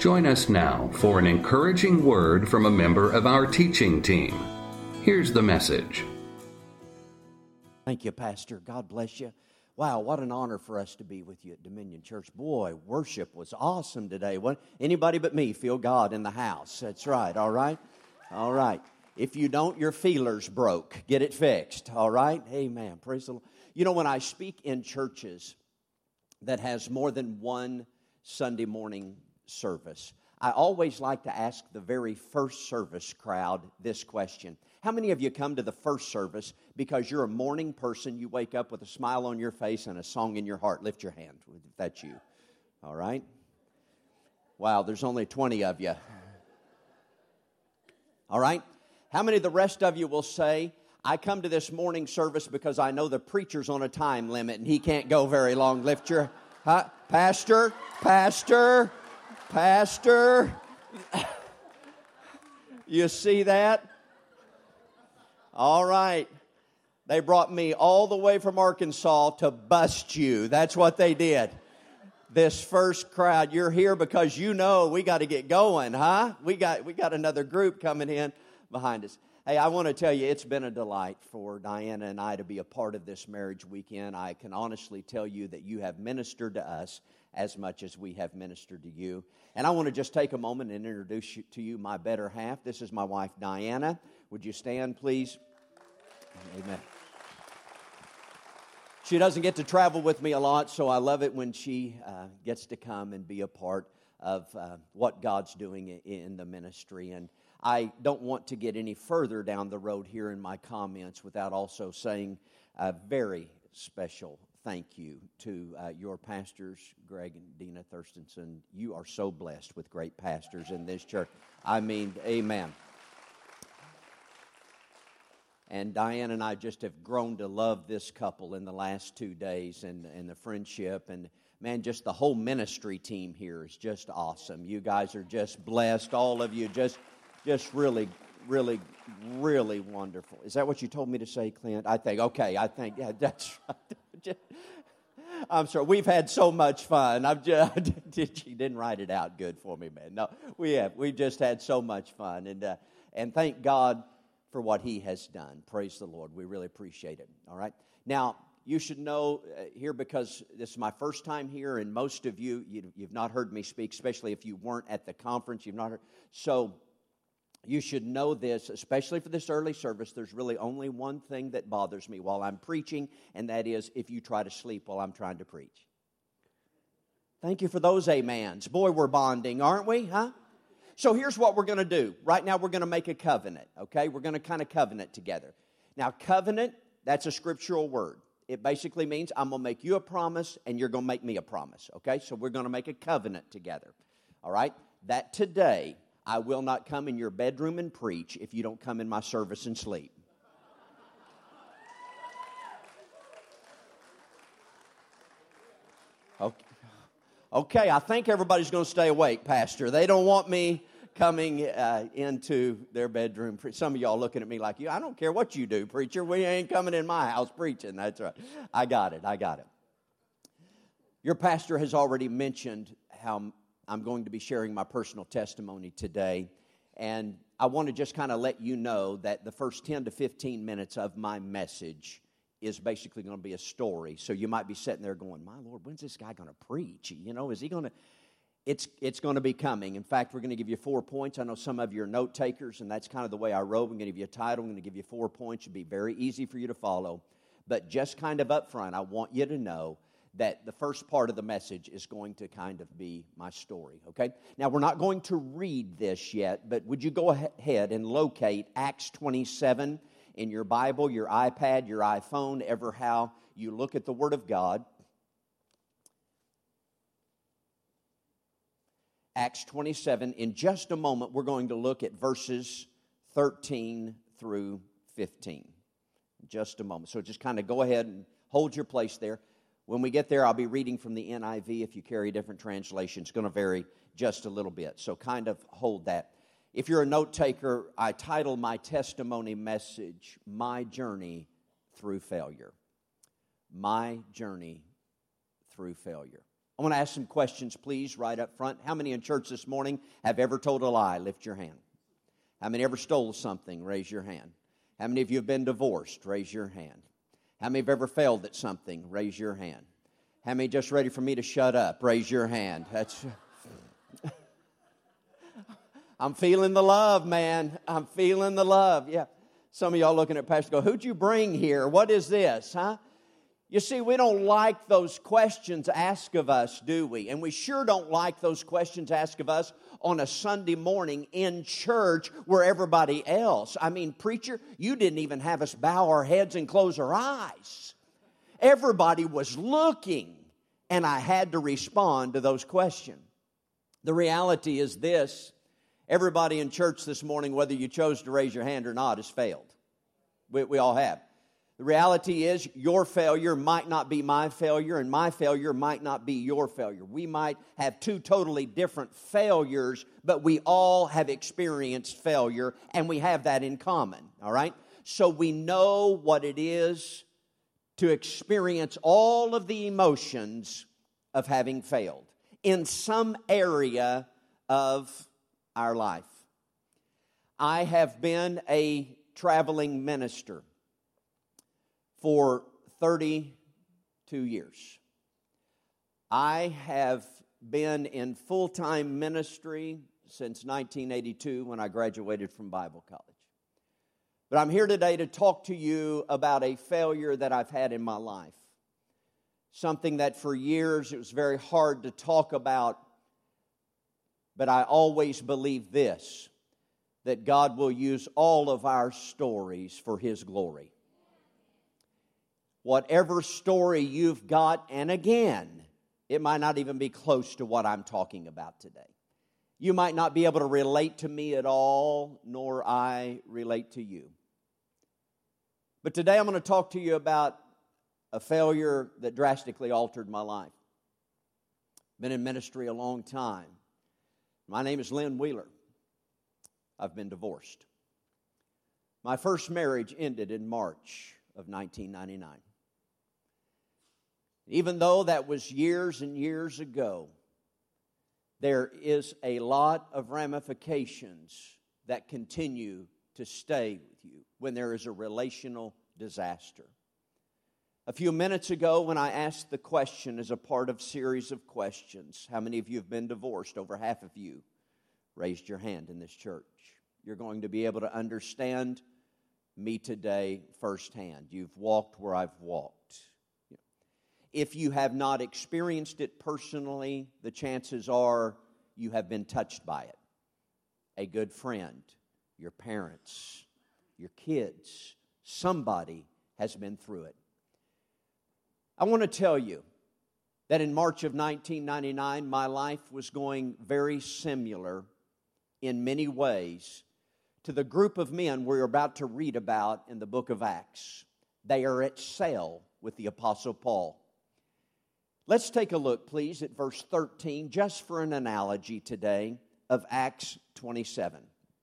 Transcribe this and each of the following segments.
Join us now for an encouraging word from a member of our teaching team. Here's the message. Thank you, Pastor. God bless you. Wow, what an honor for us to be with you at Dominion Church. Boy, worship was awesome today. Anybody but me feel God in the house. That's right, all right? All right. If you don't, your feeler's broke. Get it fixed, all right? Amen. Praise the Lord. You know, when I speak in churches that has more than one Sunday morning service, I always like to ask the very first service crowd this question. How many of you come to the first service because you're a morning person, you wake up with a smile on your face and a song in your heart? Lift your hand if that's you. All right? Wow, there's only 20 of you. All right? How many of the rest of you will say, I come to this morning service because I know the preacher's on a time limit and he can't go very long? Lift your, Pastor. You see that? All right. They brought me all the way from Arkansas to bust you. That's what they did. This first crowd, you're here because you know we got to get going, huh? We got another group coming in behind us. Hey, I want to tell you, it's been a delight for Diana and I to be a part of this marriage weekend. I can honestly tell you that you have ministered to us as much as we have ministered to you. And I want to just take a moment and introduce to you my better half. This is my wife, Diana. Would you stand, please? Amen. She doesn't get to travel with me a lot, so I love it when she gets to come and be a part of what God's doing in the ministry. And I don't want to get any further down the road here in my comments without also saying a very special thank you to your pastors, Greg and Dina Thurstonson. You are so blessed with great pastors in this church. I mean, amen. And Diane and I just have grown to love this couple in the last 2 days and the friendship. And, man, just the whole ministry team here is just awesome. You guys are just blessed. All of you just really, really, really wonderful. Is that what you told me to say, Clint? Yeah, that's right. I'm sorry. We've had so much fun. She didn't write it out good for me, man. No, we have. We've just had so much fun. And thank God for what He has done. Praise the Lord. We really appreciate it. All right. Now, you should know here, because this is my first time here, and most of you've not heard me speak, especially if you weren't at the conference. You've not heard. So you should know this, especially for this early service. There's really only one thing that bothers me while I'm preaching, and that is if you try to sleep while I'm trying to preach. Thank you for those amens. Boy, we're bonding, aren't we? Huh? So here's what we're going to do. Right now we're going to make a covenant, okay? We're going to kind of covenant together. Now, covenant, that's a scriptural word. It basically means I'm going to make you a promise and you're going to make me a promise, okay? So we're going to make a covenant together, all right? That today I will not come in your bedroom and preach if you don't come in my service and sleep. Okay, I think everybody's going to stay awake, Pastor. They don't want me coming into their bedroom. Some of y'all looking at me like, I don't care what you do, preacher. We ain't coming in my house preaching. That's right. I got it. Your pastor has already mentioned how I'm going to be sharing my personal testimony today. And I want to just kind of let you know that the first 10 to 15 minutes of my message is basically going to be a story. So you might be sitting there going, my Lord, when's this guy going to preach? You know, is he going to? It's going to be coming. In fact, we're going to give you 4 points. I know some of you are note takers, and that's kind of the way I wrote. I'm going to give you a title. I'm going to give you 4 points. It'll be very easy for you to follow. But just kind of up front, I want you to know that the first part of the message is going to kind of be my story, okay? Now, we're not going to read this yet, but would you go ahead and locate Acts 27 in your Bible, your iPad, your iPhone, ever how you look at the Word of God. Acts 27. In just a moment, we're going to look at verses 13 through 15. In just a moment. So just kind of go ahead and hold your place there. When we get there, I'll be reading from the NIV. If you carry a different translation, it's going to vary just a little bit. So kind of hold that. If you're a note taker, I title my testimony message, My Journey Through Failure. My Journey Through Failure. I want to ask some questions, please, right up front. How many in church this morning have ever told a lie? Lift your hand. How many ever stole something? Raise your hand. How many of you have been divorced? Raise your hand. How many have ever failed at something? Raise your hand. How many just ready for me to shut up? Raise your hand. I'm feeling the love, man. I'm feeling the love. Yeah. Some of y'all looking at Pastor go, who'd you bring here? What is this, huh? You see, we don't like those questions asked of us, do we? And we sure don't like those questions asked of us on a Sunday morning in church where everybody else. I mean, preacher, you didn't even have us bow our heads and close our eyes. Everybody was looking, and I had to respond to those questions. The reality is this: everybody in church this morning, whether you chose to raise your hand or not, has failed. We all have. The reality is your failure might not be my failure, and my failure might not be your failure. We might have two totally different failures, but we all have experienced failure, and we have that in common, all right? So we know what it is to experience all of the emotions of having failed in some area of our life. I have been a traveling minister for 32 years. I have been in full-time ministry since 1982 when I graduated from Bible college. But I'm here today to talk to you about a failure that I've had in my life. Something that for years it was very hard to talk about, but I always believe this, that God will use all of our stories for His glory. Whatever story you've got, and again, it might not even be close to what I'm talking about today. You might not be able to relate to me at all, nor I relate to you. But today I'm going to talk to you about a failure that drastically altered my life. Been in ministry a long time. My name is Lynn Wheeler. I've been divorced. My first marriage ended in March of 1999. Even though that was years and years ago, there is a lot of ramifications that continue to stay with you when there is a relational disaster. A few minutes ago, when I asked the question as a part of a series of questions, how many of you have been divorced? Over half of you raised your hand in this church. You're going to be able to understand me today firsthand. You've walked where I've walked. If you have not experienced it personally, the chances are you have been touched by it. A good friend, your parents, your kids, somebody has been through it. I want to tell you that in March of 1999, my life was going very similar in many ways to the group of men we're about to read about in the book of Acts. They are at sail with the Apostle Paul. Let's take a look, please, at verse 13, just for an analogy today, of Acts 27.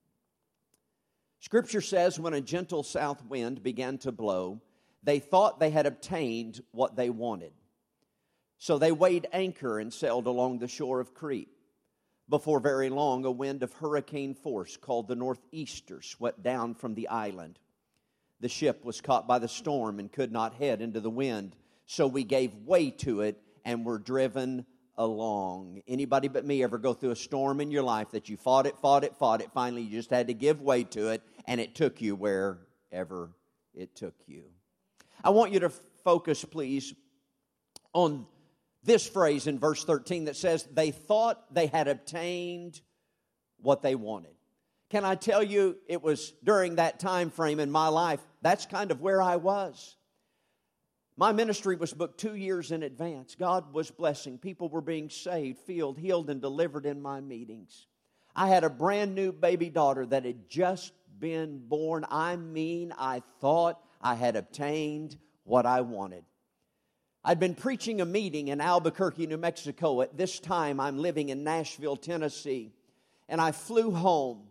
Scripture says, when a gentle south wind began to blow, they thought they had obtained what they wanted. So they weighed anchor and sailed along the shore of Crete. Before very long, a wind of hurricane force called the northeaster swept down from the island. The ship was caught by the storm and could not head into the wind, so we gave way to it and were driven along. Anybody but me ever go through a storm in your life that you fought it, finally you just had to give way to it, and it took you wherever it took you? I want you to focus, please, on this phrase in verse 13 that says, they thought they had obtained what they wanted. Can I tell you, it was during that time frame in my life, that's kind of where I was. My ministry was booked 2 years in advance. God was blessing. People were being saved, healed, and delivered in my meetings. I had a brand new baby daughter that had just been born. I thought I had obtained what I wanted. I'd been preaching a meeting in Albuquerque, New Mexico. At this time, I'm living in Nashville, Tennessee. And I flew home.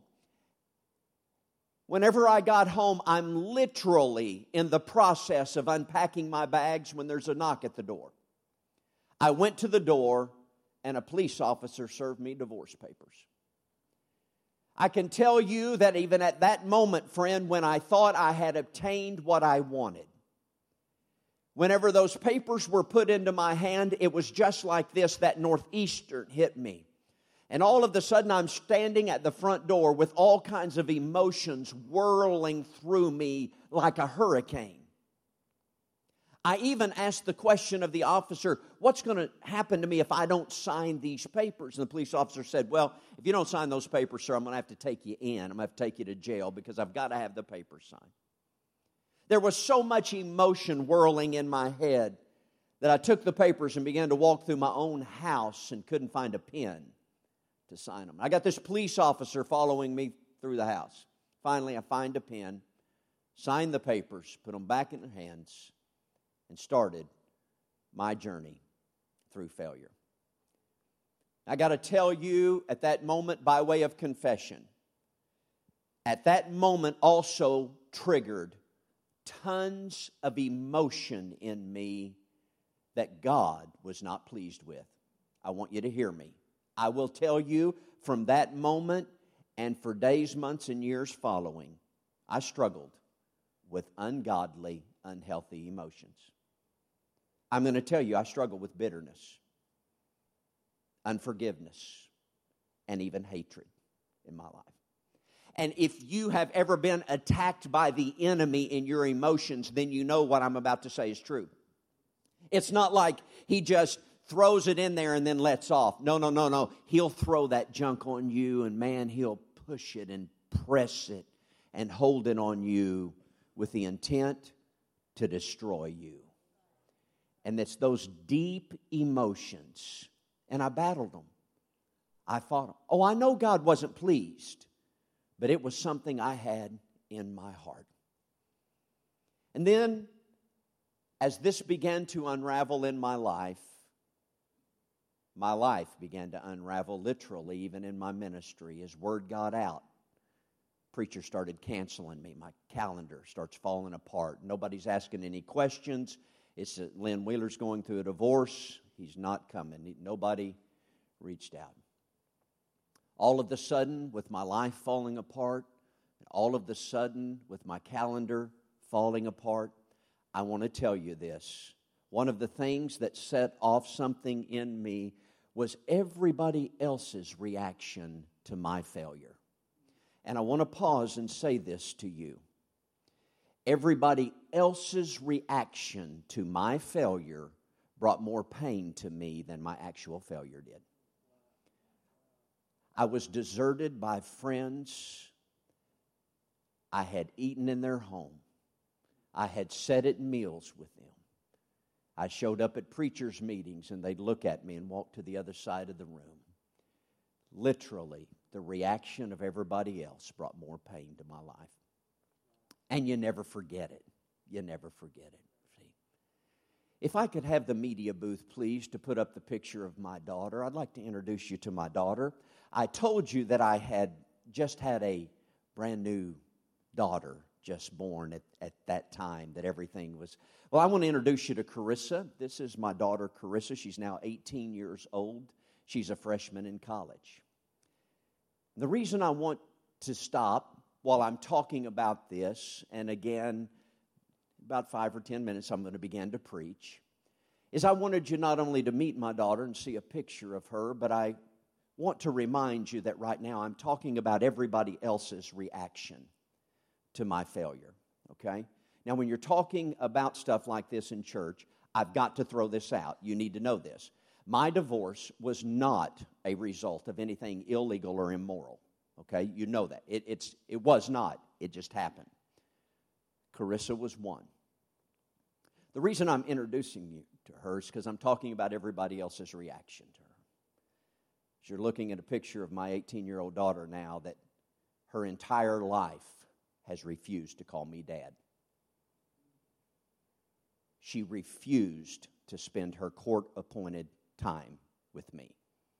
Whenever I got home, I'm literally in the process of unpacking my bags when there's a knock at the door. I went to the door, and a police officer served me divorce papers. I can tell you that even at that moment, friend, when I thought I had obtained what I wanted, whenever those papers were put into my hand, it was just like this, that northeastern hit me. And all of a sudden, I'm standing at the front door with all kinds of emotions whirling through me like a hurricane. I even asked the question of the officer, what's going to happen to me if I don't sign these papers? And the police officer said, well, if you don't sign those papers, sir, I'm going to have to take you in. I'm going to have to take you to jail because I've got to have the papers signed. There was so much emotion whirling in my head that I took the papers and began to walk through my own house and couldn't find a pen to sign them. I got this police officer following me through the house. Finally, I find a pen, sign the papers, put them back in their hands, and started my journey through failure. I got to tell you, at that moment, by way of confession, at that moment also triggered tons of emotion in me that God was not pleased with. I want you to hear me. I will tell you, from that moment and for days, months, and years following, I struggled with ungodly, unhealthy emotions. I'm going to tell you, I struggle with bitterness, unforgiveness, and even hatred in my life. And if you have ever been attacked by the enemy in your emotions, then you know what I'm about to say is true. It's not like he just throws it in there and then lets off. No. He'll throw that junk on you, and man, he'll push it and press it and hold it on you with the intent to destroy you. And it's those deep emotions. And I battled them. I fought them. Oh, I know God wasn't pleased, but it was something I had in my heart. And then, as this began to unravel in my life began to unravel literally, even in my ministry. As word got out, preachers started canceling me. My calendar starts falling apart. Nobody's asking any questions. It's that Lynn Wheeler's going through a divorce. He's not coming. Nobody reached out. All of a sudden, with my life falling apart, all of a sudden, with my calendar falling apart, I want to tell you this. One of the things that set off something in me was everybody else's reaction to my failure. And I want to pause and say this to you. Everybody else's reaction to my failure brought more pain to me than my actual failure did. I was deserted by friends. I had eaten in their home. I had sat at meals with them. I showed up at preachers' meetings and they'd look at me and walk to the other side of the room. Literally, the reaction of everybody else brought more pain to my life. And you never forget it. You never forget it. See? If I could have the media booth, please, to put up the picture of my daughter. I'd like to introduce you to my daughter. I told you that I had just had a brand new daughter just born at that time, that everything was... Well, I want to introduce you to Carissa. This is my daughter, Carissa. She's now 18 years old. She's a freshman in college. The reason I want to stop while I'm talking about this, and again, about 5 or 10 minutes I'm going to begin to preach, is I wanted you not only to meet my daughter and see a picture of her, but I want to remind you that right now I'm talking about everybody else's reaction to my failure, okay? Now, when you're talking about stuff like this in church, I've got to throw this out. You need to know this. My divorce was not a result of anything illegal or immoral, okay? You know that. It was not. It just happened. Carissa was one. The reason I'm introducing you to her is because I'm talking about everybody else's reaction to her. As you're looking at a picture of my 18-year-old daughter now, that her entire life has refused to call me Dad. She refused to spend her court-appointed time with me.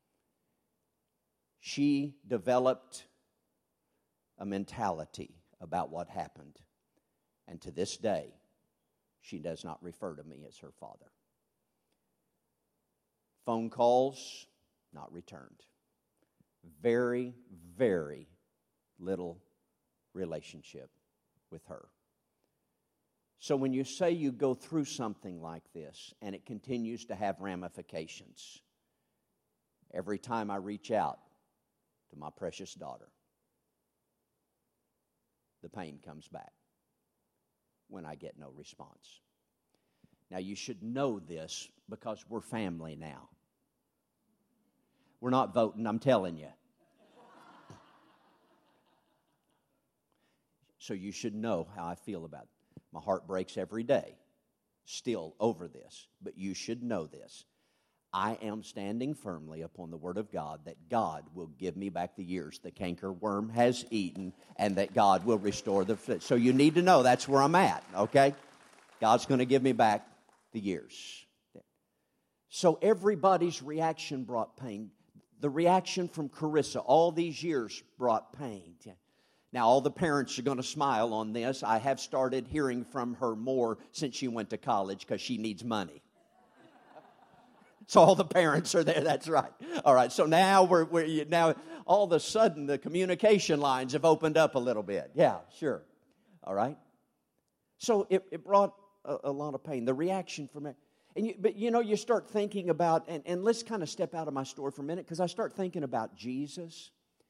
She developed a mentality about what happened, and to this day, she does not refer to me as her father. Phone calls, not returned. Very, very little relationship with her. So when you say you go through something like this and it continues to have ramifications, every time I reach out to my precious daughter, the pain comes back when I get no response. Now, you should know this because we're family now. We're not voting, I'm telling you. So you should know how I feel about it. My heart breaks every day, still over this, but you should know this. I am standing firmly upon the Word of God that God will give me back the years the cankerworm has eaten and that God will restore the... So you need to know that's where I'm at, okay? God's going to give me back the years. So everybody's reaction brought pain. The reaction from Carissa all these years brought pain. Now, all the parents are going to smile on this. I have started hearing from her more since she went to college because she needs money. So all the parents are there. That's right. All right. So now now all of a sudden the communication lines have opened up a little bit. Yeah, sure. All right. So it brought a lot of pain. The reaction from it. But you start thinking about, and let's kind of step out of my story for a minute because I start thinking about Jesus.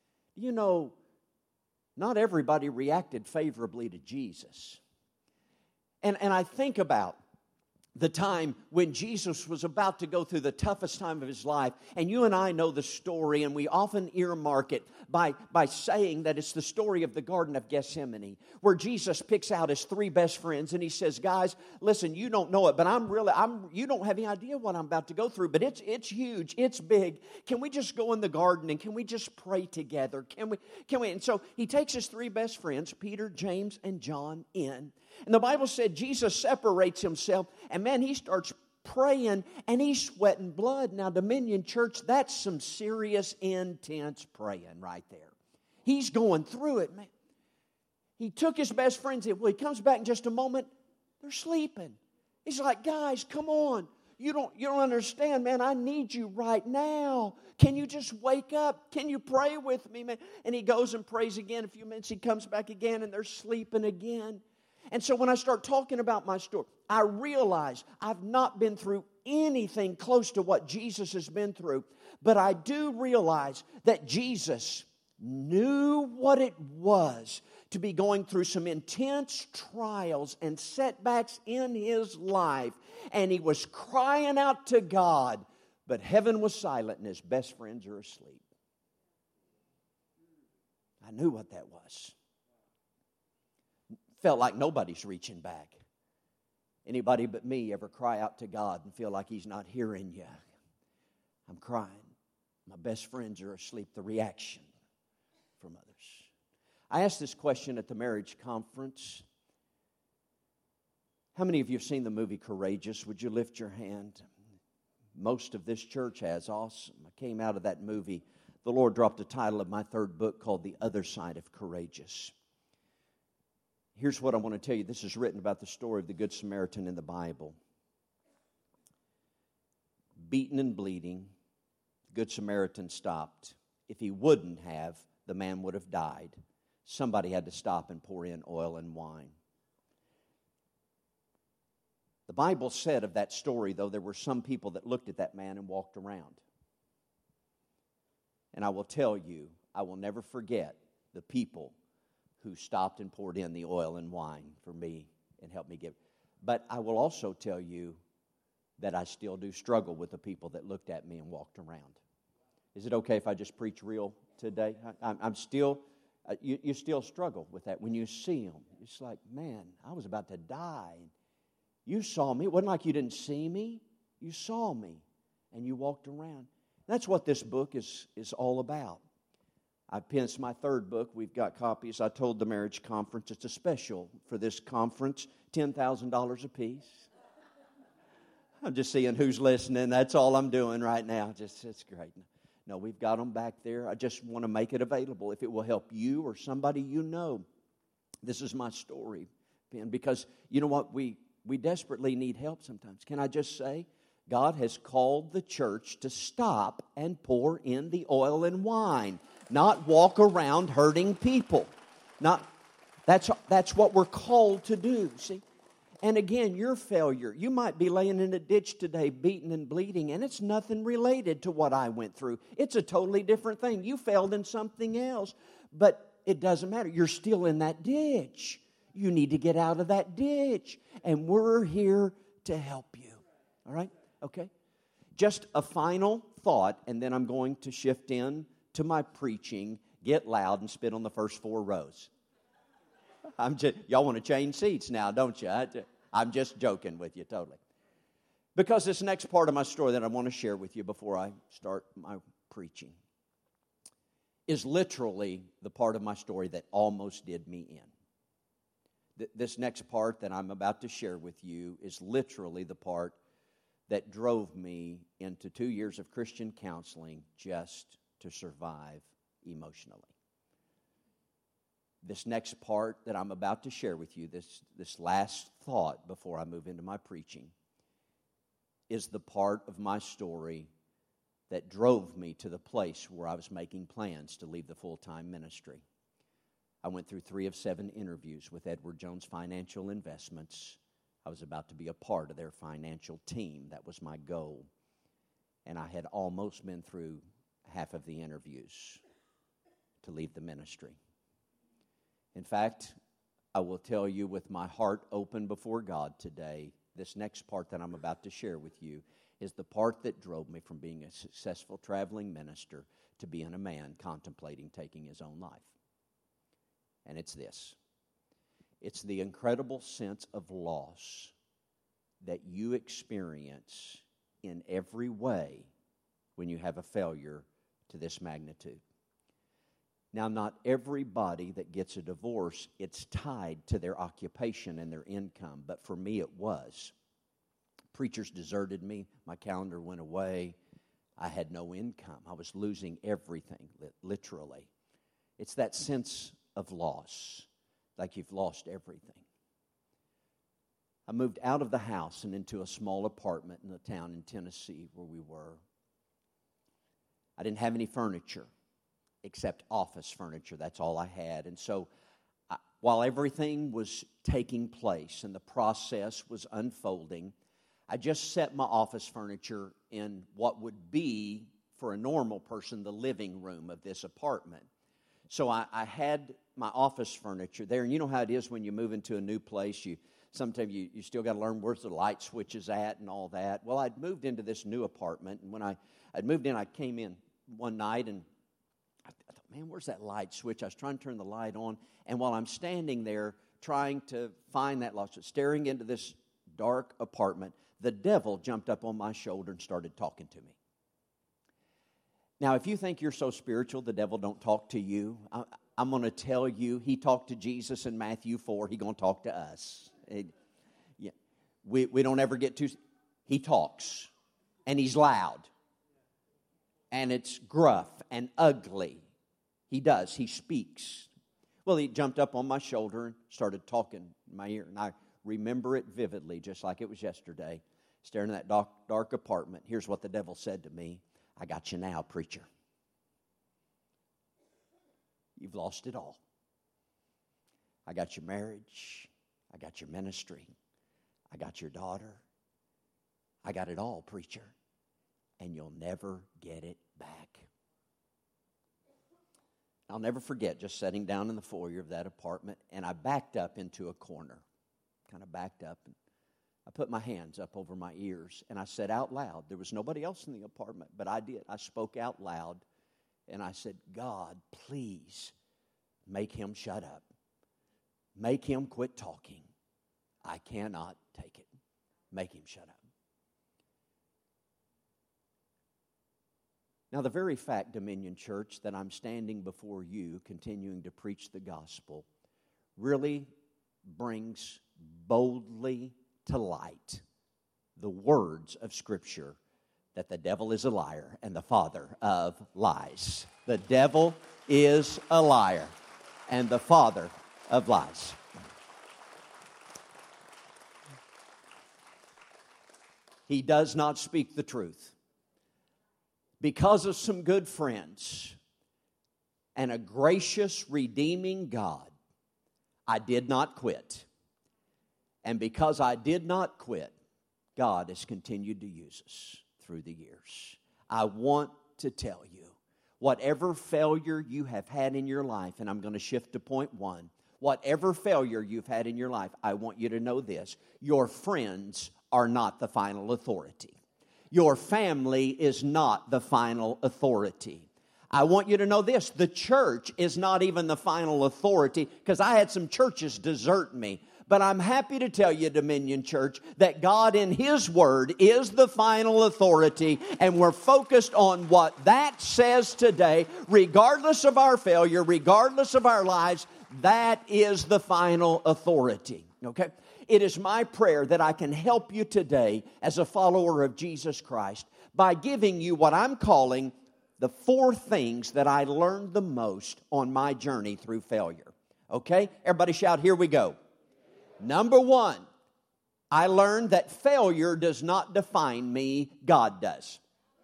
Not everybody reacted favorably to Jesus. And I think about the time when Jesus was about to go through the toughest time of his life. And you and I know the story, and we often earmark it by saying that it's the story of the Garden of Gethsemane, where Jesus picks out his three best friends, and he says, guys, listen, you don't know it, but you don't have any idea what I'm about to go through, but it's huge, it's big. Can we just go in the garden, and can we just pray together? Can we? And so he takes his three best friends, Peter, James, and John, in. And the Bible said Jesus separates himself, and man, he starts praying, and he's sweating blood. Now, Dominion Church, that's some serious, intense praying right there. He's going through it, man. He took his best friends in. Well, he comes back in just a moment. They're sleeping. He's like, guys, come on. You don't understand, man. I need you right now. Can you just wake up? Can you pray with me, man? And he goes and prays again. A few minutes, he comes back again, and they're sleeping again. And so when I start talking about my story, I realize I've not been through anything close to what Jesus has been through. But I do realize that Jesus knew what it was to be going through some intense trials and setbacks in his life. And he was crying out to God, but heaven was silent and his best friends are asleep. I knew what that was. Felt like nobody's reaching back. Anybody but me ever cry out to God and feel like he's not hearing you? I'm crying. My best friends are asleep. The reaction from others. I asked this question at the marriage conference. How many of you have seen the movie Courageous? Would you lift your hand? Most of this church has. Awesome. I came out of that movie. The Lord dropped the title of my third book called The Other Side of Courageous. Here's what I want to tell you. This is written about the story of the Good Samaritan in the Bible. Beaten and bleeding, the Good Samaritan stopped. If he wouldn't have, the man would have died. Somebody had to stop and pour in oil and wine. The Bible said of that story, though, there were some people that looked at that man and walked around. And I will tell you, I will never forget the people who stopped and poured in the oil and wine for me and helped me give. But I will also tell you that I still do struggle with the people that looked at me and walked around. Is it okay if I just preach real today? I'm still, you still struggle with that. When you see them, it's like, man, I was about to die. You saw me. It wasn't like you didn't see me. You saw me, and you walked around. That's what this book is all about. It's my third book. We've got copies. I told the marriage conference it's a special for this conference, $10,000 a piece. I'm just seeing who's listening. That's all I'm doing right now. It's great. No, we've got them back there. I just want to make it available if it will help you or somebody you know. This is my story, Ben, because you know what? We desperately need help sometimes. Can I just say, God has called the church to stop and pour in the oil and wine, not walk around hurting people. That's what we're called to do, see? And again, your failure, you might be laying in a ditch today, beaten and bleeding, and it's nothing related to what I went through. It's a totally different thing. You failed in something else, but it doesn't matter. You're still in that ditch. You need to get out of that ditch, and we're here to help you. All right? Okay? Just a final thought, and then I'm going to shift in to my preaching. Get loud and spit on the first 4 rows. Y'all want to change seats now, don't you? I'm just joking with you totally. Because this next part of my story that I want to share with you before I start my preaching is literally the part of my story that almost did me in. This next part that I'm about to share with you is literally the part that drove me into 2 years of Christian counseling just to survive emotionally. This next part that I'm about to share with you, this last thought before I move into my preaching, is the part of my story that drove me to the place where I was making plans to leave the full-time ministry. I went through 3 of 7 interviews with Edward Jones Financial Investments. I was about to be a part of their financial team. That was my goal. And I had almost been through half of the interviews to leave the ministry. In fact, I will tell you with my heart open before God today, this next part that I'm about to share with you is the part that drove me from being a successful traveling minister to being a man contemplating taking his own life. And it's this. It's the incredible sense of loss that you experience in every way when you have a failure to this magnitude. Now, not everybody that gets a divorce, it's tied to their occupation and their income, but for me it was. Preachers deserted me. My calendar went away. I had no income. I was losing everything, literally. It's that sense of loss, like you've lost everything. I moved out of the house and into a small apartment in a town in Tennessee where we were. I didn't have any furniture except office furniture. That's all I had. And so while everything was taking place and the process was unfolding, I just set my office furniture in what would be, for a normal person, the living room of this apartment. So I had my office furniture there. And you know how it is when you move into a new place, sometimes you still got to learn where's the light switches at and all that. Well, I'd moved into this new apartment, and when I'd moved in, I came in one night, and I thought, man, where's that light switch? I was trying to turn the light on, and while I'm standing there trying to find that light switch, staring into this dark apartment, the devil jumped up on my shoulder and started talking to me. Now, if you think you're so spiritual, the devil don't talk to you, I'm going to tell you, he talked to Jesus in Matthew 4. He's going to talk to us. We don't ever get too... He talks, and he's loud, and it's gruff and ugly. He does. He speaks. Well, he jumped up on my shoulder and started talking in my ear, and I remember it vividly, just like it was yesterday, staring at that dark apartment. Here's what the devil said to me. I got you now, preacher. You've lost it all. I got your marriage. I got your ministry. I got your daughter. I got it all, preacher. And you'll never get it back. I'll never forget just sitting down in the foyer of that apartment, and I backed up into a corner. Kind of backed up, and I put my hands up over my ears, and I said out loud, there was nobody else in the apartment, but I did. I spoke out loud, and I said, God, please make him shut up. Make him quit talking. I cannot take it. Make him shut up. Now, the very fact, Dominion Church, that I'm standing before you continuing to preach the gospel really brings boldly to light the words of Scripture that the devil is a liar and the father of lies. The devil is a liar and the father of lies. He does not speak the truth. Because of some good friends and a gracious, redeeming God, I did not quit. And because I did not quit, God has continued to use us through the years. I want to tell you, whatever failure you have had in your life, and I'm going to shift to point one, whatever failure you've had in your life, I want you to know this: your friends are not the final authority. Your family is not the final authority. I want you to know this: the church is not even the final authority, because I had some churches desert me. But I'm happy to tell you, Dominion Church, that God in His Word is the final authority, and we're focused on what that says today. Regardless of our failure, regardless of our lives, that is the final authority. Okay? It is my prayer that I can help you today as a follower of Jesus Christ by giving you what I'm calling the 4 things that I learned the most on my journey through failure. Okay? Everybody shout, here we go. Number 1, I learned that failure does not define me, God does.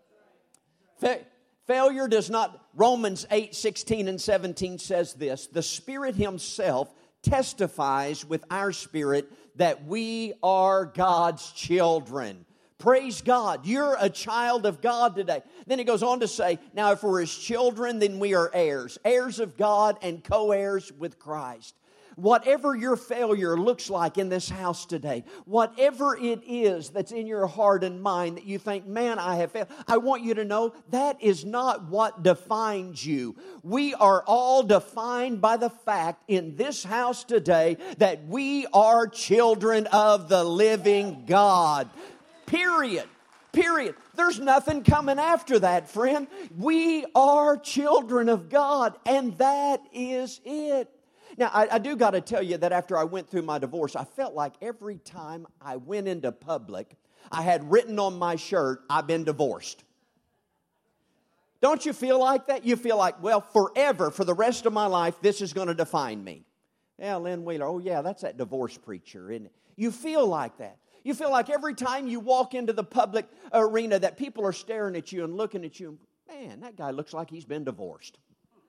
Failure does not. Romans 8:16 and 17 says this: the Spirit Himself testifies with our spirit that we are God's children. Praise God. You're a child of God today. Then he goes on to say, now if we're His children, then we are heirs. Heirs of God and co-heirs with Christ. Whatever your failure looks like in this house today, whatever it is that's in your heart and mind that you think, man, I have failed, I want you to know that is not what defines you. We are all defined by the fact in this house today that we are children of the living God. Period. Period. There's nothing coming after that, friend. We are children of God, and that is it. Now, I do got to tell you that after I went through my divorce, I felt like every time I went into public, I had written on my shirt, I've been divorced. Don't you feel like that? You feel like, well, forever, for the rest of my life, this is going to define me. Yeah, Lynn Wheeler, oh yeah, that's that divorce preacher, isn't it? You feel like that. You feel like every time you walk into the public arena that people are staring at you and looking at you, man, that guy looks like he's been divorced.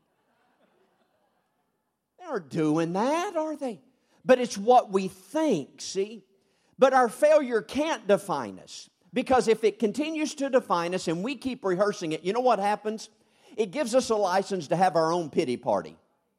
They aren't doing that, are they? But it's what we think, see? But our failure can't define us. Because if it continues to define us and we keep rehearsing it, you know what happens? It gives us a license to have our own pity party.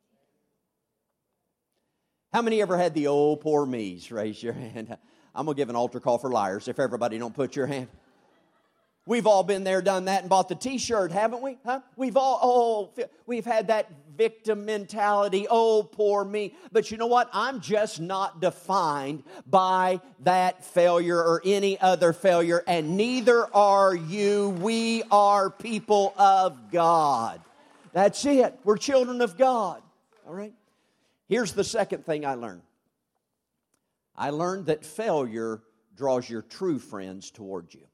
How many ever had the oh, poor me's? Raise your hand. I'm going to give an altar call for liars if everybody don't put your hand. We've all been there, done that, and bought the T-shirt, haven't we? Huh? We've had that victim mentality, oh, poor me. But you know what? I'm just not defined by that failure or any other failure, and neither are you. We are people of God. That's it. We're children of God. All right? Here's the second thing I learned. I learned that failure draws your true friends toward you.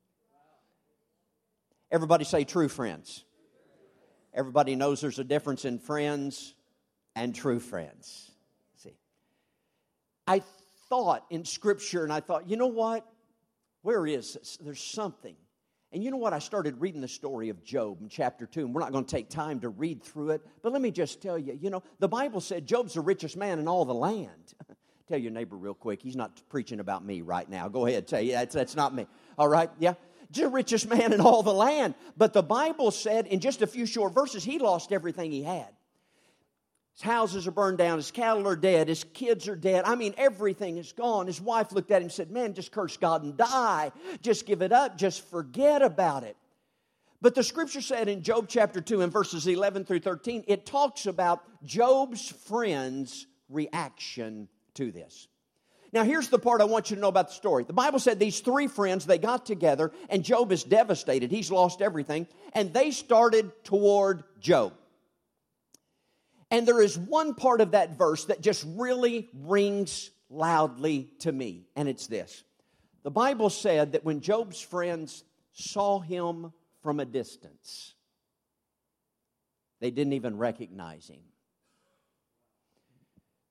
Everybody say true friends. Everybody knows there's a difference in friends and true friends. See, I thought in Scripture, and I thought, you know what? Where is this? There's something. And you know what? I started reading the story of Job in chapter 2, and we're not going to take time to read through it, but let me just tell you, the Bible said Job's the richest man in all the land. Tell your neighbor real quick, he's not preaching about me right now. Go ahead, say, yeah, that's not me. All right, yeah? The richest man in all the land. But the Bible said in just a few short verses, he lost everything he had. His houses are burned down. His cattle are dead. His kids are dead. I mean, everything is gone. His wife looked at him and said, man, just curse God and die. Just give it up. Just forget about it. But the Scripture said in Job chapter 2 and verses 11 through 13, it talks about Job's friends' reaction to this. Now, here's the part I want you to know about the story. The Bible said these 3 friends, they got together, and Job is devastated. He's lost everything. And they started toward Job. And there is one part of that verse that just really rings loudly to me, and it's this. The Bible said that when Job's friends saw him from a distance, they didn't even recognize him.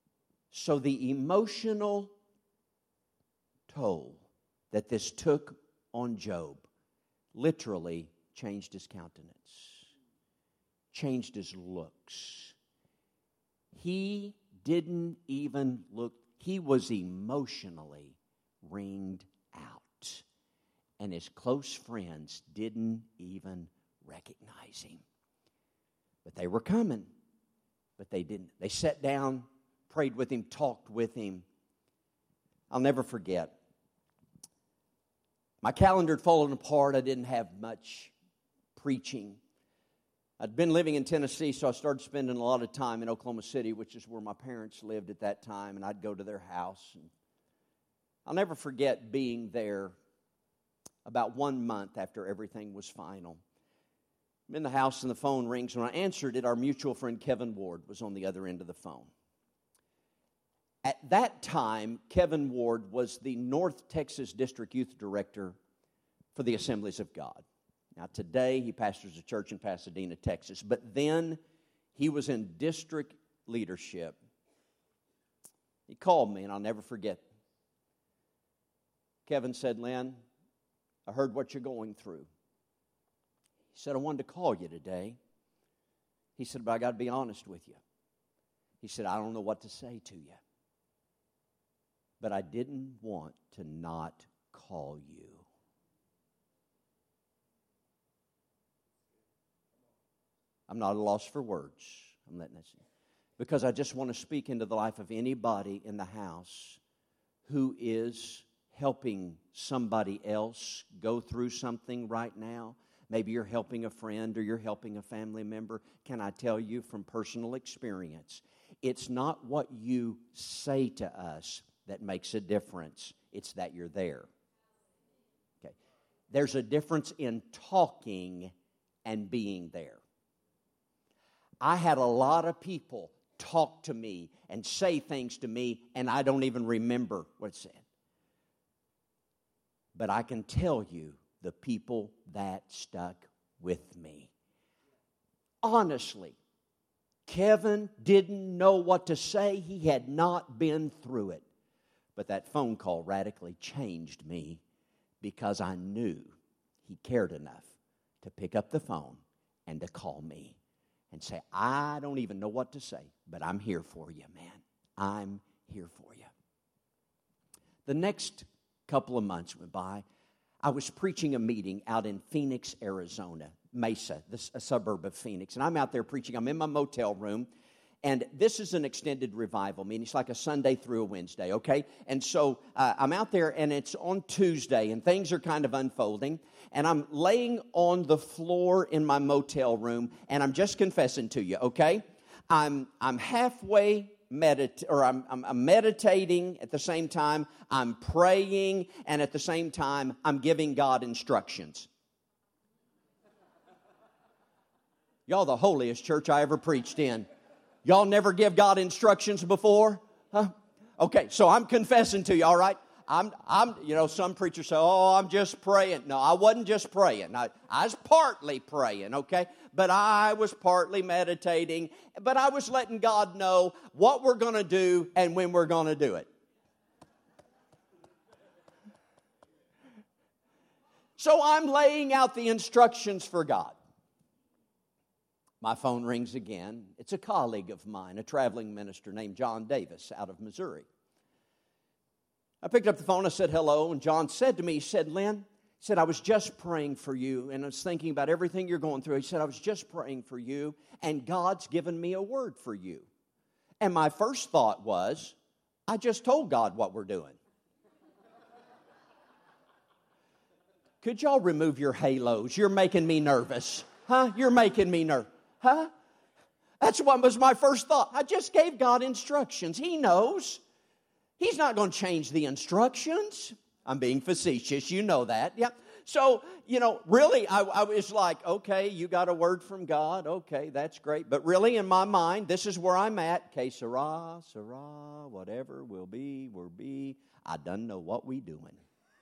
So the emotional toll that this took on Job literally changed his countenance, changed his looks. He didn't even look, he was emotionally wringed out. And his close friends didn't even recognize him. But they were coming, but they didn't. They sat down, prayed with him, talked with him. I'll never forget. My calendar had fallen apart. I didn't have much preaching. I'd been living in Tennessee, so I started spending a lot of time in Oklahoma City, which is where my parents lived at that time, and I'd go to their house. And I'll never forget being there about 1 month after everything was final. I'm in the house and the phone rings. When I answered it, our mutual friend Kevin Ward was on the other end of the phone. At that time, Kevin Ward was the North Texas District Youth Director for the Assemblies of God. Now today, he pastors a church in Pasadena, Texas. But then, he was in district leadership. He called me, and I'll never forget. Kevin said, "Lynn, I heard what you're going through." He said, "I wanted to call you today." He said, "But I got to be honest with you." He said, "I don't know what to say to you. But I didn't want to not call you." I'm not at a loss for words. I'm letting that see. Because I just want to speak into the life of anybody in the house who is helping somebody else go through something right now. Maybe you're helping a friend or you're helping a family member. Can I tell you from personal experience, it's not what you say to us that makes a difference. It's that you're there. Okay. There's a difference in talking and being there. I had a lot of people talk to me and say things to me, and I don't even remember what it said. But I can tell you the people that stuck with me. Honestly, Kevin didn't know what to say. He had not been through it. But that phone call radically changed me because I knew he cared enough to pick up the phone and to call me and say, "I don't even know what to say, but I'm here for you, man. I'm here for you." The next couple of months went by. I was preaching a meeting out in Phoenix, Arizona, Mesa, a suburb of Phoenix. And I'm out there preaching. I'm in my motel room. And this is an extended revival meeting. It's like a Sunday through a Wednesday, okay? And so I'm out there, and it's on Tuesday, and things are kind of unfolding. And I'm laying on the floor in my motel room, and I'm just confessing to you, okay? I'm halfway I'm meditating at the same time. I'm praying, and at the same time, I'm giving God instructions. Y'all the holiest church I ever preached in. Y'all never give God instructions before? Huh? Okay, so I'm confessing to you, all right? Some preachers say, "Oh, I'm just praying." No, I wasn't just praying. I was partly praying, okay? But I was partly meditating. But I was letting God know what we're going to do and when we're going to do it. So I'm laying out the instructions for God. My phone rings again. It's a colleague of mine, a traveling minister named John Davis out of Missouri. I picked up the phone, I said hello, and John said to me, he said, "Lynn," he said, "I was just praying for you, and I was thinking about everything you're going through." He said, "I was just praying for you, and God's given me a word for you." And my first thought was, I just told God what we're doing. Could y'all remove your halos? You're making me nervous. Huh? You're making me nervous. Huh? That's what was my first thought. I just gave God instructions. He knows. He's not going to change the instructions. I'm being facetious. You know that. Yeah. So, really, I was like, okay, you got a word from God. Okay, that's great. But really, in my mind, this is where I'm at. Que sera, sera, whatever will be. I done know what we doing.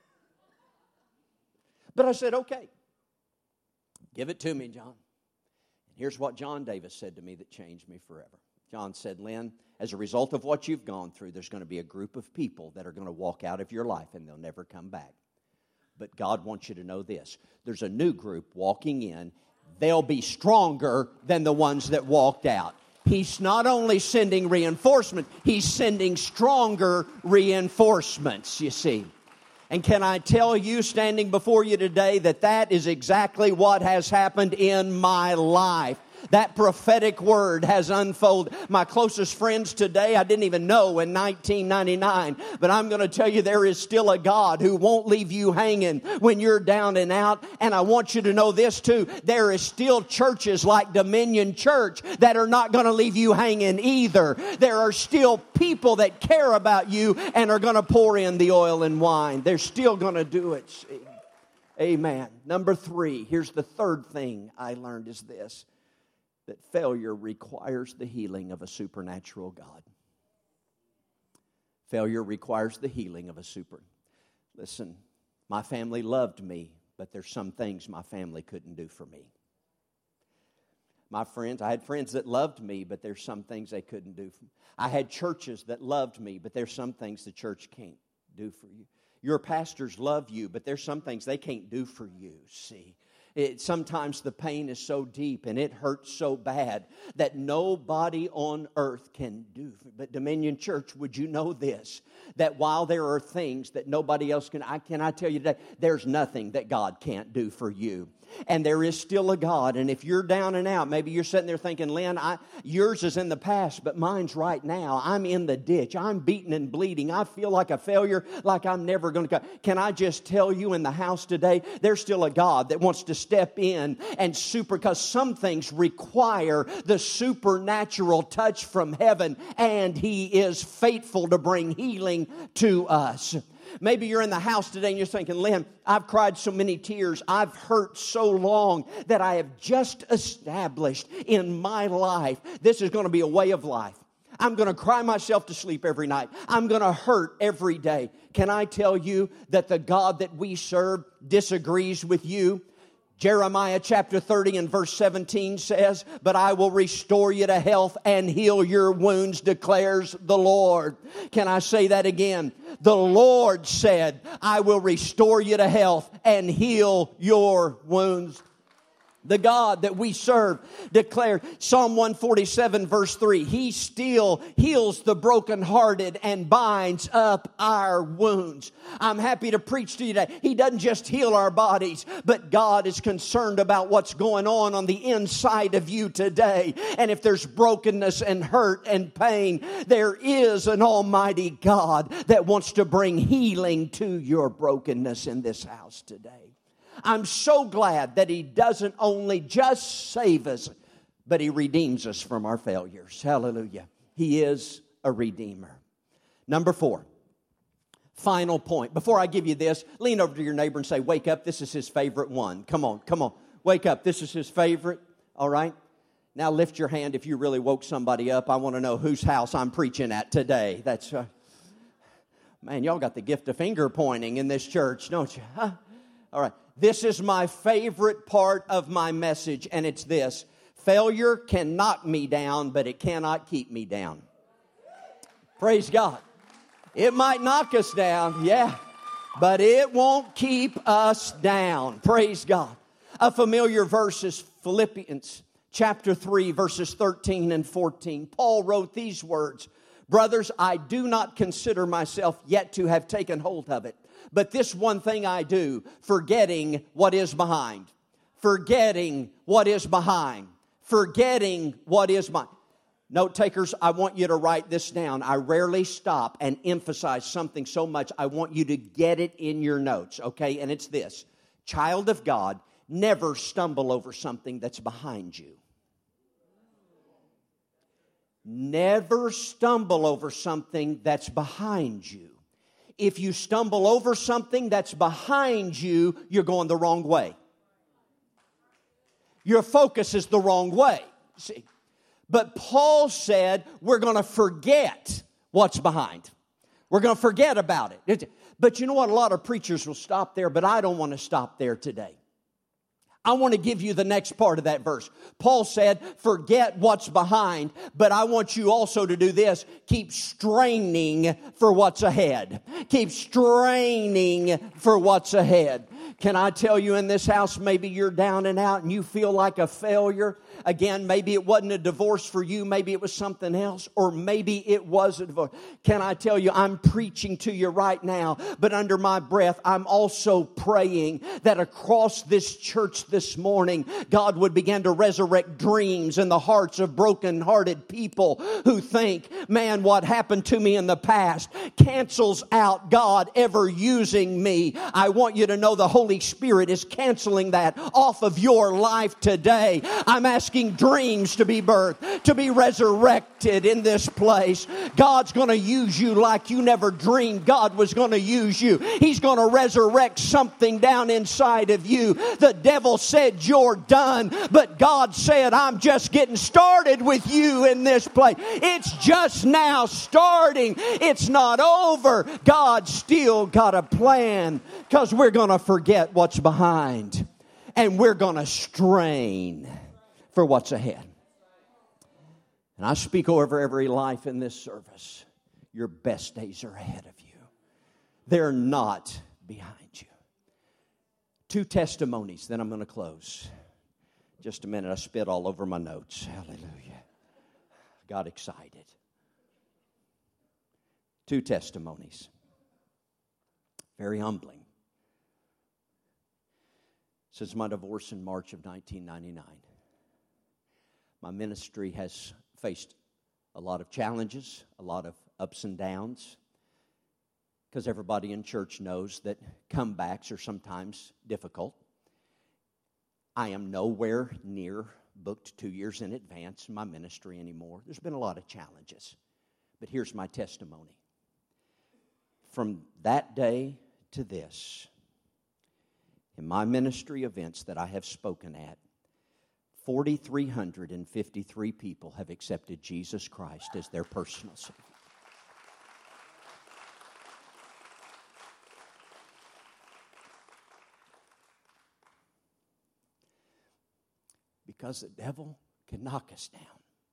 But I said, okay, give it to me, John. Here's what John Davis said to me that changed me forever. John said, "Lynn, as a result of what you've gone through, there's going to be a group of people that are going to walk out of your life and they'll never come back. But God wants you to know this. There's a new group walking in. They'll be stronger than the ones that walked out. He's not only sending reinforcement, He's sending stronger reinforcements, you see. And can I tell you, standing before you today, that is exactly what has happened in my life. That prophetic word has unfolded. My closest friends today, I didn't even know in 1999. But I'm going to tell you, there is still a God who won't leave you hanging when you're down and out. And I want you to know this too. There is still churches like Dominion Church that are not going to leave you hanging either. There are still people that care about you and are going to pour in the oil and wine. They're still going to do it. See? Amen. Number 3, here's the third thing I learned is this. That failure requires the healing of a supernatural God. Failure requires the healing of a Listen, my family loved me, but there's some things my family couldn't do for me. I had friends that loved me, but there's some things they couldn't do for me. I had churches that loved me, but there's some things the church can't do for you. Your pastors love you, but there's some things they can't do for you, see. Sometimes the pain is so deep and it hurts so bad that nobody on earth can do. But Dominion Church, would you know this? That while there are things that nobody else can I tell you today, there's nothing that God can't do for you. And there is still a God. And if you're down and out, maybe you're sitting there thinking, Lynn, yours is in the past, but mine's right now. I'm in the ditch. I'm beaten and bleeding. I feel like a failure, like I'm never going to go. Can I just tell you in the house today, there's still a God that wants to step in and because some things require the supernatural touch from heaven, and He is faithful to bring healing to us. Maybe you're in the house today and you're thinking, Lynn, I've cried so many tears. I've hurt so long that I have just established in my life, this is going to be a way of life. I'm going to cry myself to sleep every night. I'm going to hurt every day. Can I tell you that the God that we serve disagrees with you? Jeremiah chapter 30 and verse 17 says, but I will restore you to health and heal your wounds, declares the Lord. Can I say that again? The Lord said, I will restore you to health and heal your wounds. The God that we serve declared, Psalm 147 verse 3, He still heals the brokenhearted and binds up our wounds. I'm happy to preach to you today. He doesn't just heal our bodies, but God is concerned about what's going on the inside of you today. And if there's brokenness and hurt and pain, there is an almighty God that wants to bring healing to your brokenness in this house today. I'm so glad that He doesn't only just save us, but He redeems us from our failures. Hallelujah. He is a redeemer. Number 4, final point. Before I give you this, lean over to your neighbor and say, wake up, this is his favorite one. Come on. Wake up, this is his favorite. All right? Now lift your hand if you really woke somebody up. I want to know whose house I'm preaching at today. That's man, y'all got the gift of finger pointing in this church, don't you? Huh? All right. This is my favorite part of my message, and it's this. Failure can knock me down, but it cannot keep me down. Praise God. It might knock us down, yeah, but it won't keep us down. Praise God. A familiar verse is Philippians chapter 3, verses 13 and 14. Paul wrote these words, brothers, I do not consider myself yet to have taken hold of it. But this one thing I do, forgetting what is behind. Forgetting what is behind. Forgetting what is behind. Note takers, I want you to write this down. I rarely stop and emphasize something so much. I want you to get it in your notes, okay? And it's this. Child of God, never stumble over something that's behind you. Never stumble over something that's behind you. If you stumble over something that's behind you, you're going the wrong way. Your focus is the wrong way. See? But Paul said we're going to forget what's behind. We're going to forget about it. But you know what? A lot of preachers will stop there, but I don't want to stop there today. I want to give you the next part of that verse. Paul said, forget what's behind, but I want you also to do this. Keep straining for what's ahead. Keep straining for what's ahead. Can I tell you, in this house, maybe you're down and out and you feel like a failure. Again, maybe it wasn't a divorce for you. Maybe it was something else. Or maybe it was a divorce. Can I tell you, I'm preaching to you right now. But under my breath, I'm also praying that across this church this morning, God would begin to resurrect dreams in the hearts of broken-hearted people who think, man, what happened to me in the past cancels out God ever using me. I want you to know the Holy Spirit is canceling that off of your life today. I'm asking dreams to be birthed, to be resurrected in this place. God's going to use you like you never dreamed God was going to use you. He's going to resurrect something down inside of you. The devil said you're done, but God said, I'm just getting started with you in this place. It's just now starting. It's not over. God's still got a plan, because we're going to forget what's behind and we're going to strain for what's ahead. And I speak over every life in this service. Your best days are ahead of you. They're not behind you. 2 testimonies, then I'm going to close. Just a minute, I spit all over my notes. Hallelujah. Got excited. 2 testimonies. Very humbling. Since my divorce in March of 1999, my ministry has faced a lot of challenges, a lot of ups and downs, because everybody in church knows that comebacks are sometimes difficult. I am nowhere near booked 2 years in advance in my ministry anymore. There's been a lot of challenges. But here's my testimony. From that day to this, in my ministry events that I have spoken at, 4,353 people have accepted Jesus Christ as their personal Savior. Because the devil can knock us down,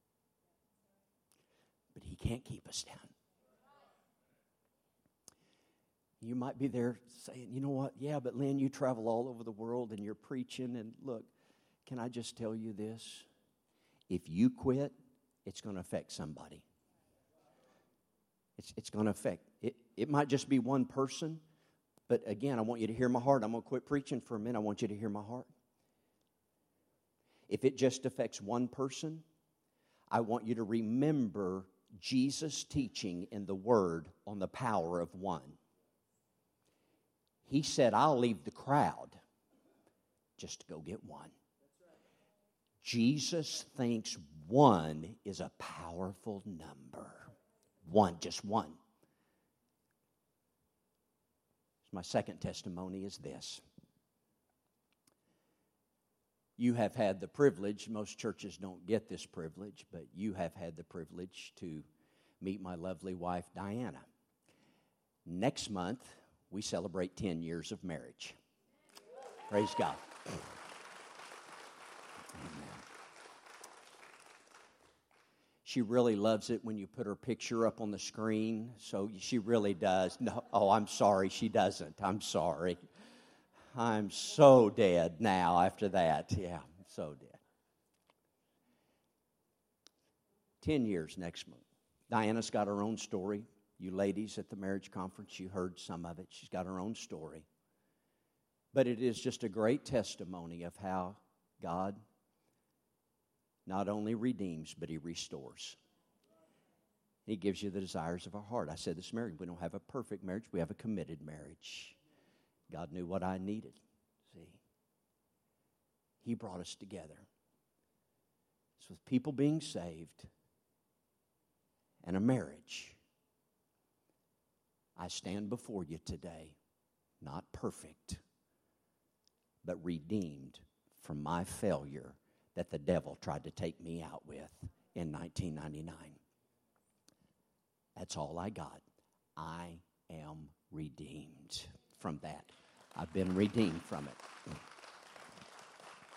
but he can't keep us down. You might be there saying, you know what, yeah, but Lynn, you travel all over the world and you're preaching, and look, can I just tell you this? If you quit, it's going to affect somebody. It's going to affect. It might just be one person, but again, I want you to hear my heart. I'm going to quit preaching for a minute. I want you to hear my heart. If it just affects one person, I want you to remember Jesus' teaching in the Word on the power of one. He said, I'll leave the crowd just to go get one. Jesus thinks one is a powerful number. One, just one. My second testimony is this. You have had the privilege, most churches don't get this privilege, but you have had the privilege to meet my lovely wife, Diana. Next month, we celebrate 10 years of marriage. Praise God. She really loves it when you put her picture up on the screen, so she really does. No, oh, I'm sorry, she doesn't. I'm sorry. I'm so dead now after that. Yeah, I'm so dead. 10 years next month. Diana's got her own story. You ladies at the marriage conference, you heard some of it. She's got her own story. But it is just a great testimony of how God not only redeems, but He restores. He gives you the desires of our heart. I said this marriage, we don't have a perfect marriage. We have a committed marriage. God knew what I needed. See, He brought us together. So with people being saved and a marriage, I stand before you today, not perfect, but redeemed from my failure that the devil tried to take me out with in 1999. That's all I got. I am redeemed from that. I've been redeemed from it.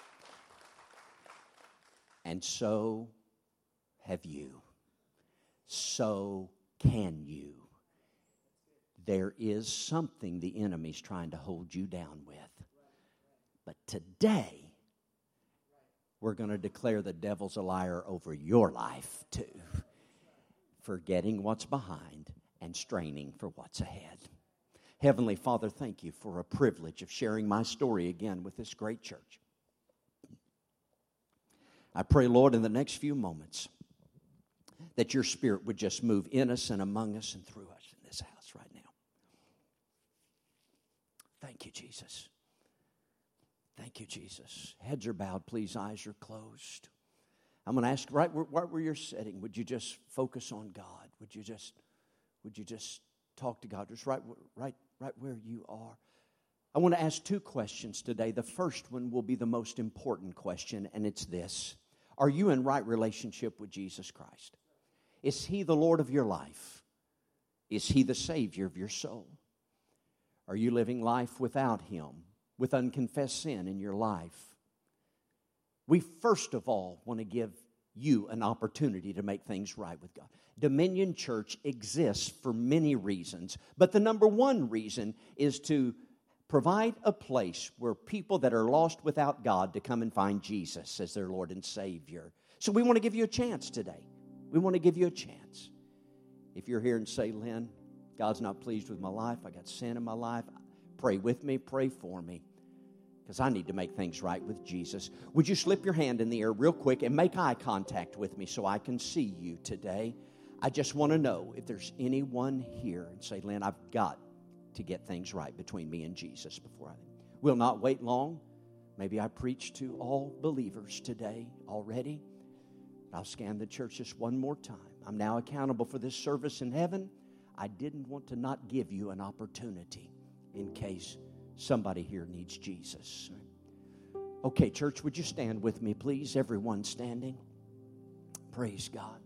And so have you. So can you. There is something the enemy's trying to hold you down with. But today, we're going to declare the devil's a liar over your life too. Forgetting what's behind and straining for what's ahead. Heavenly Father, thank you for a privilege of sharing my story again with this great church. I pray, Lord, in the next few moments, that your Spirit would just move in us and among us and through us in this house right now. Thank you, Jesus. Thank you, Jesus. Heads are bowed, please. Eyes are closed. I'm going to ask, right where you're sitting, would you just focus on God? Would you just talk to God? Just right where you are. I want to ask two questions today. The first one will be the most important question, and it's this. Are you in right relationship with Jesus Christ? Is He the Lord of your life? Is He the Savior of your soul? Are you living life without Him, with unconfessed sin in your life? We first of all want to give you an opportunity to make things right with God. Dominion Church exists for many reasons, but the number one reason is to provide a place where people that are lost without God to come and find Jesus as their Lord and Savior. So we want to give you a chance today. We want to give you a chance. If you're here and say, Lynn, God's not pleased with my life, I got sin in my life, pray with me, pray for me, because I need to make things right with Jesus. Would you slip your hand in the air real quick and make eye contact with me so I can see you today? I just want to know if there's anyone here and say, Lynn, I've got to get things right between me and Jesus before I will not wait long. Maybe I preach to all believers today already. I'll scan the church just one more time. I'm now accountable for this service in heaven. I didn't want to not give you an opportunity in case somebody here needs Jesus. Okay, church, would you stand with me, please? Everyone standing. Praise God.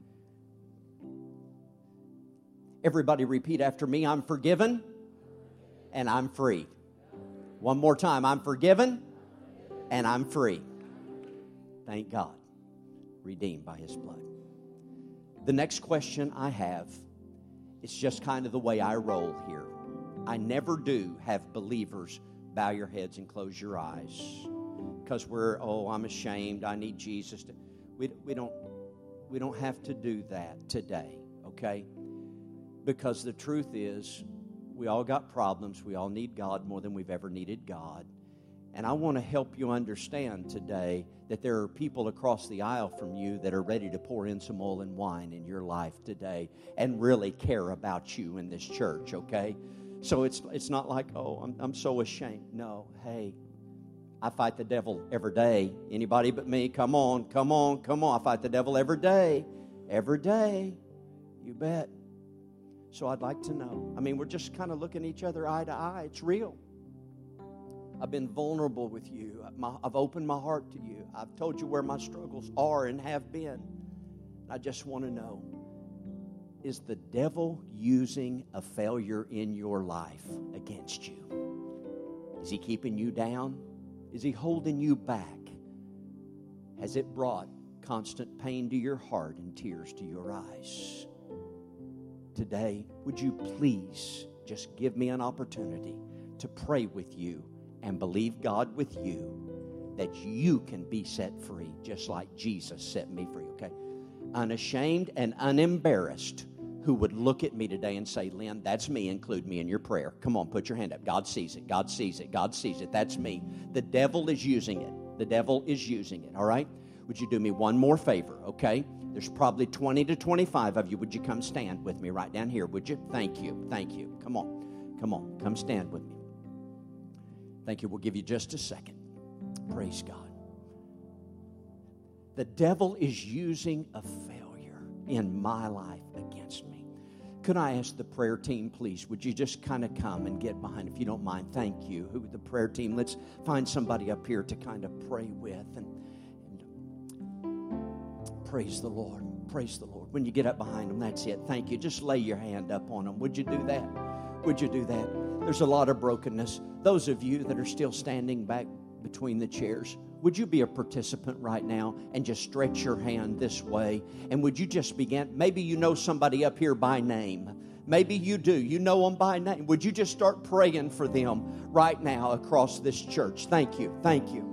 Everybody repeat after me. I'm forgiven and I'm free. One more time. I'm forgiven and I'm free. Thank God. Redeemed by His blood. The next question I have, it's just kind of the way I roll here. I never do have believers bow your heads and close your eyes because I'm ashamed, I need Jesus. We don't have to do that today, okay? Because the truth is, we all got problems. We all need God more than we've ever needed God. And I want to help you understand today that there are people across the aisle from you that are ready to pour in some oil and wine in your life today and really care about you in this church, okay? So it's not like, I'm so ashamed. No, hey, I fight the devil every day. Anybody but me? Come on. I fight the devil every day. Every day. You bet. So I'd like to know. We're just kind of looking each other eye to eye. It's real. I've been vulnerable with you. I've opened my heart to you. I've told you where my struggles are and have been. I just want to know, is the devil using a failure in your life against you? Is he keeping you down? Is he holding you back? Has it brought constant pain to your heart and tears to your eyes? Today, would you please just give me an opportunity to pray with you and believe God with you that you can be set free just like Jesus set me free, okay? Unashamed and unembarrassed, who would look at me today and say, Lynn, that's me, include me in your prayer. Come on, put your hand up. God sees it, God sees it, God sees it. That's me. The devil is using it. The devil is using it, all right? Would you do me one more favor, okay? There's probably 20 to 25 of you. Would you come stand with me right down here, would you? Thank you, thank you. Come on, come stand with me. Thank you. We'll give you just a second. Praise God. The devil is using a failure in my life against me. Could I ask the prayer team, please, would you just kind of come and get behind, if you don't mind? Thank you. Who the prayer team? Let's find somebody up here to kind of pray with. And praise the Lord. Praise the Lord. When you get up behind them, that's it. Thank you. Just lay your hand up on them. Would you do that? Would you do that? There's a lot of brokenness. Those of you that are still standing back between the chairs, would you be a participant right now and just stretch your hand this way? And would you just begin? Maybe you know somebody up here by name. Maybe you do. You know them by name. Would you just start praying for them right now across this church? Thank you. Thank you.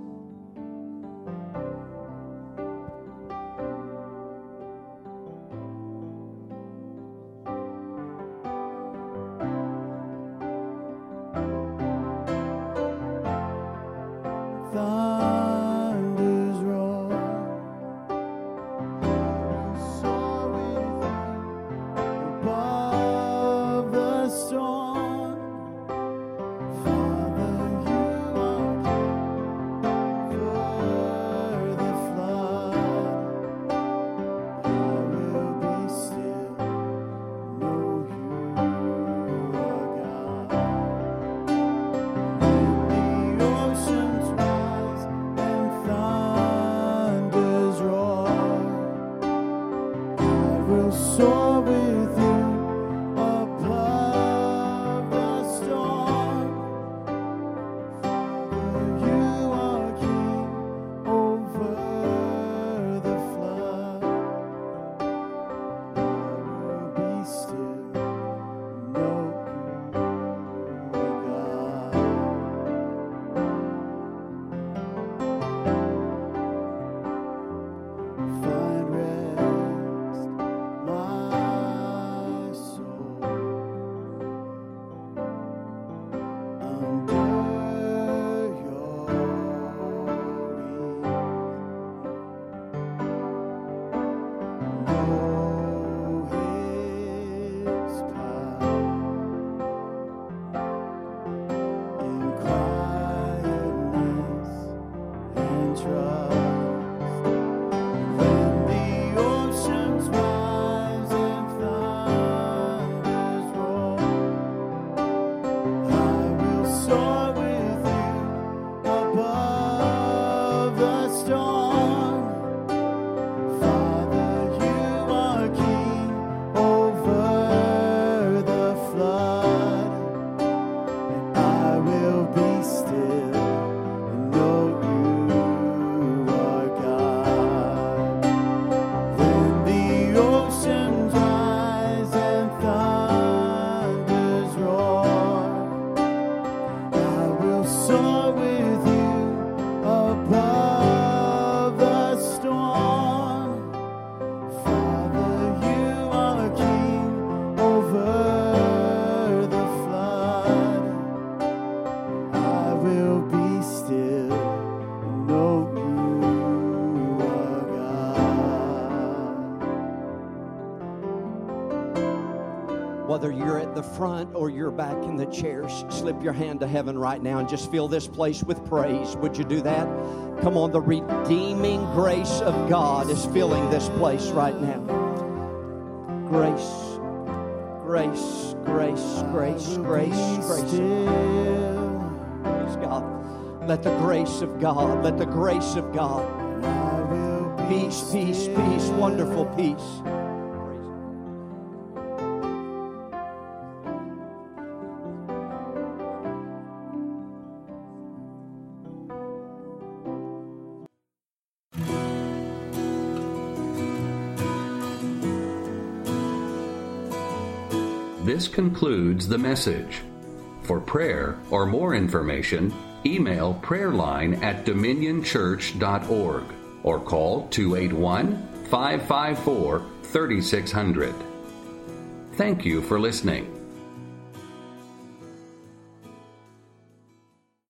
Whether you're at the front or you're back in the chairs, slip your hand to heaven right now and just fill this place with praise. Would you do that? Come on, the redeeming grace of God is filling this place right now. Grace, grace, grace, grace, grace, grace. Praise God. Let the grace of God, let the grace of God. Peace, peace, peace, wonderful peace. This concludes the message. For prayer or more information, email prayerline@dominionchurch.org or call 281-554-3600. Thank you for listening.